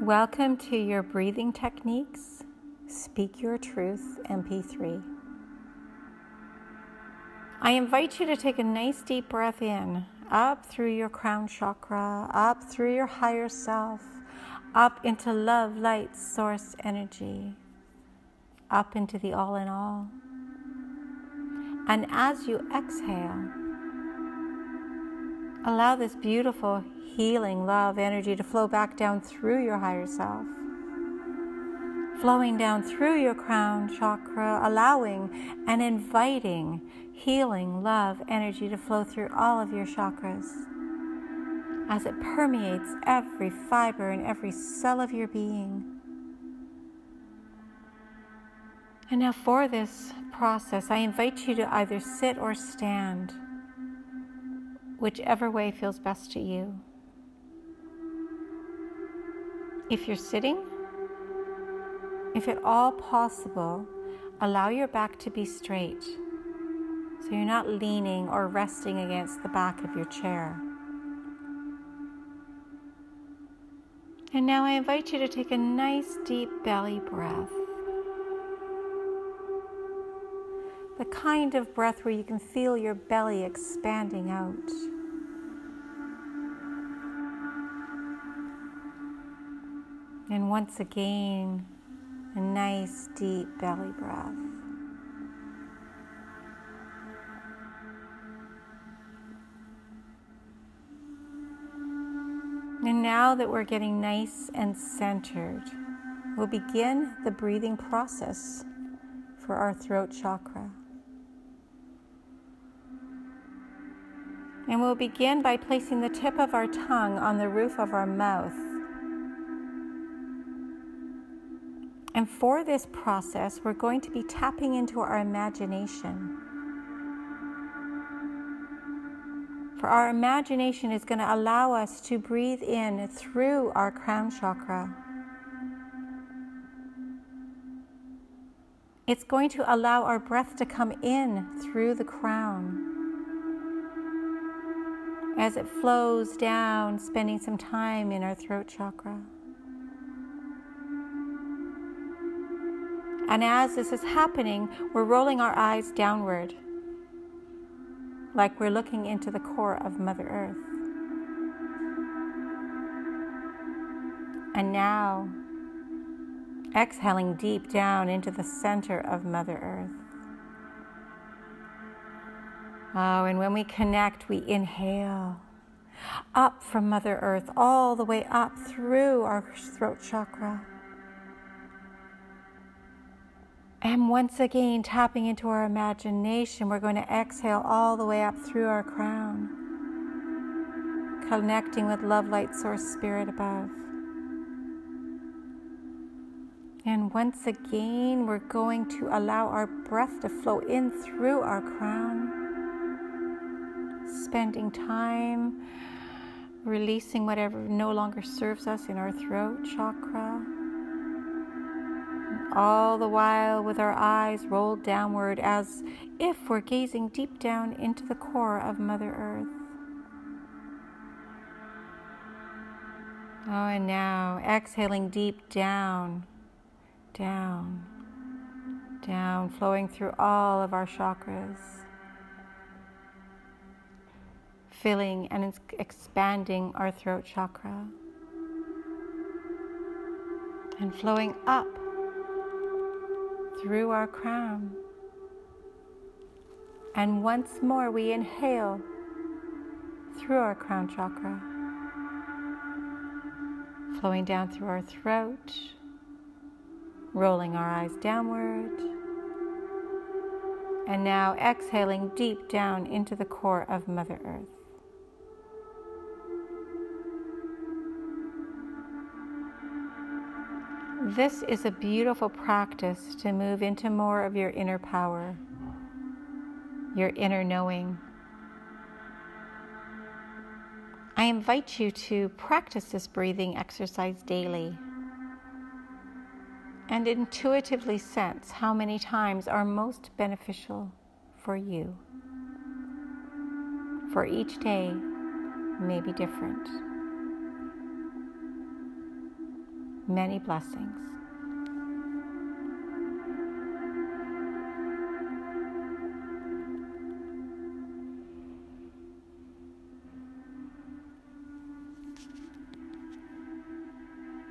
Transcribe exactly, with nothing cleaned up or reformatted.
Welcome to your breathing techniques, Speak Your Truth M P three. I invite you to take a nice deep breath in, up through your crown chakra, up through your higher self, up into love, light, source energy, up into the all in all. And as you exhale, allow this beautiful healing love energy to flow back down through your higher self, flowing down through your crown chakra, allowing and inviting healing love energy to flow through all of your chakras as it permeates every fiber and every cell of your being. And now for this process, I invite you to either sit or stand, whichever way feels best to you. If you're sitting, if at all possible, allow your back to be straight, so you're not leaning or resting against the back of your chair. And now I invite you to take a nice deep belly breath. The kind of breath where you can feel your belly expanding out. And once again, a nice deep belly breath. And now that we're getting nice and centered, we'll begin the breathing process for our throat chakra. And we'll begin by placing the tip of our tongue on the roof of our mouth. And for this process, we're going to be tapping into our imagination. For our imagination is going to allow us to breathe in through our crown chakra. It's going to allow our breath to come in through the crown as it flows down, spending some time in our throat chakra. And as this is happening, we're rolling our eyes downward, like we're looking into the core of Mother Earth. And now, exhaling deep down into the center of Mother Earth. Oh, and when we connect, we inhale up from Mother Earth, all the way up through our throat chakra. And once again, tapping into our imagination, we're going to exhale all the way up through our crown, connecting with love, light, source, spirit above. And once again, we're going to allow our breath to flow in through our crown, spending time releasing whatever no longer serves us in our throat chakra. All the while with our eyes rolled downward as if we're gazing deep down into the core of Mother Earth. Oh, and now exhaling deep down, down, down, flowing through all of our chakras, filling and expanding our throat chakra, and flowing up through our crown. And once more we inhale through our crown chakra, flowing down through our throat, rolling our eyes downward, and now exhaling deep down into the core of Mother Earth. This is a beautiful practice to move into more of your inner power, your inner knowing. I invite you to practice this breathing exercise daily and intuitively sense how many times are most beneficial for you. For each day may be different. Many blessings.